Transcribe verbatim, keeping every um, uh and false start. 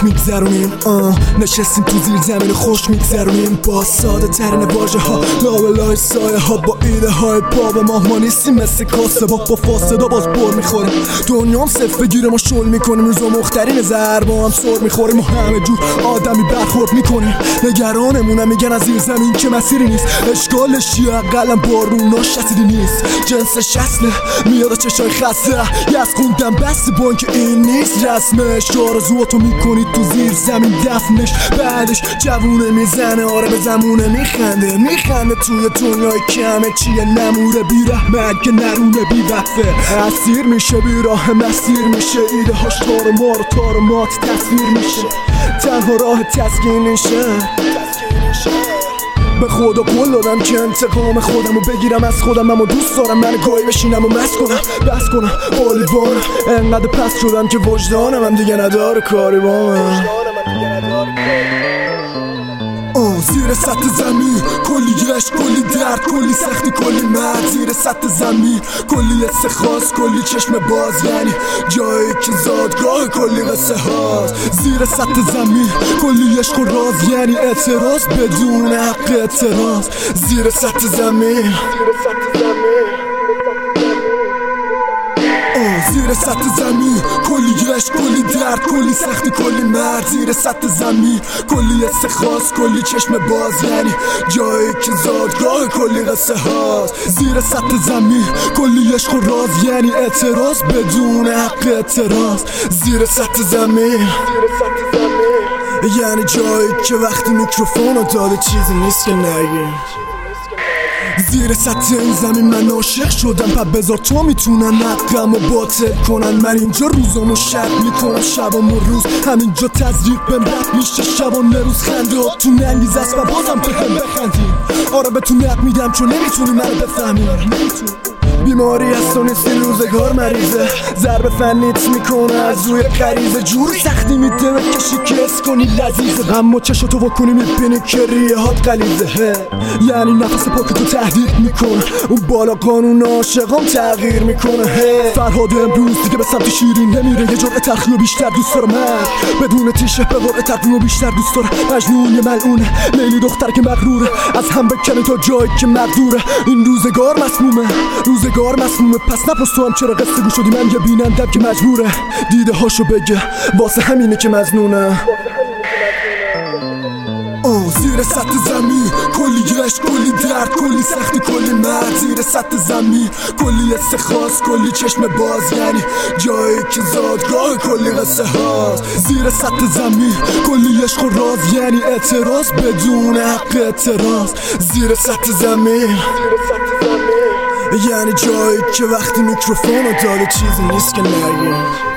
خوش میگذرونیم. نشستیم تو زیر زمین خوش میگذرونیم با ساده ترین واژه ها، لابلای سایه ها، با ایده های پا به ماه. ما نیستیم مثل کاسه با با فاسدا باز بر میخوریم. دنیا هم صف بگیره ما شل میکنیم، روزا مخترین ضربا هم سر میخوریم. ما همه جور آدمی برخورد میکنیم. نگرانمونم میگن از زیر زمین که مسیری نیست. اشکالش چیه؟ قلم باروناش رسیدی نیست. جنسش اصله میاد چشای خسته یز خوندم بس بانک این نیست رسمش. آرزواتو میکنید تو زیر زمین دفنش، بعدش جوونه میزنه آره به زمونه میخنده میخنده توی دنیای کمه چیه نموره بیرحمت که نرونه بی وقفه. اسیر میشه بیراه مسیر میشه، ایده هاش تار مار تار مات تصویر میشه. تنها راه تسکینشه به خدا قول دادم که انتقام خودمو بگیرم از خودم، اما دوست دارم من گاهی بشینم و مست کنم بس کنم بالیبان. انقدر پس شدم که وجدانم هم دیگه نداره کاری با من. آه زیر سطح زمین کلی گشت کلی درد کلی سختی کلی مرد. زیر سطح زمین کلی حس خاص کلی چشم باز، یعنی جایی که زادگاه کلی قصه هاست. زیر سطح زمین کلی عشق و راز، یعنی اعتراض بدون حق اعتراض. زیر سطح زمین زیر سطح زمین کلی گشت کلی درد کلی سختی کلی مرد. زیر سطح زمین کلی حس خاص کلی چشم باز، یعنی جایی که زادگاه کلی قصه هاست. زیر سطح زمین کلی عشق و راز، یعنی اعتراض بدون حق اعتراض. زیر سطح زمین یعنی جایی که وقتی میکروفونو داده چیزی نیست که نگیم. زیر سطح این زمین من عاشق شدم، پس بذار تو میتونن حقم و باطل کنن. من اینجا روزامو شب میکنم شبام و روز، همینجا تزریق بهم رد میشه شبانه روز. خنده ها تو ننگیز است و بازم بهم بخندیم. آره بهتون نق میدم چون نمیتونی منو بفهمی. بیماری هست و نیستی روزگار مریضه، ضرب فنیت میکنه از روی غریزه. جور سختی میده بکشی که اس کنی لذیذه، اما چشاتو واکنی میبینی که ریه هات غلیظه. یعنی نفس پاکتو تهدید میکنه، اون بالا قانون عاشقام تغییر میکنه. فرهاد امروز دیگه به سمت شیرین نمیره، یه جرعه تلخی و بیشتر دوست داره من بدون تیشه به قرعه تقویم و بیشتر دوست داره. مجنون یه ملعونه لیلی دختر که مغروره، از هم بکنه تا جایی که مقدوره. این روزگار مسمومه روزگار مسمومه، پس نپرس تو هم چرا قصه گو شدی. من یه بینندم که مجبوره دیده هاشو بگه، واسه همینه که مظنونه. آه زیر سطح زمین کلی گشت کلی درد کلی سختی کلی مرد. زیر سطح زمین کلی حس خاص کلی چشم باز، یعنی جایی که زادگاه کلی قصه هاست. زیر سطح زمین کلی عشق و راز، یعنی اعتراض بدون حق اعتراض. زیر سطح زمین یعنی جایی که وقتی میکروفونو داده چیزی نیست که نگیم.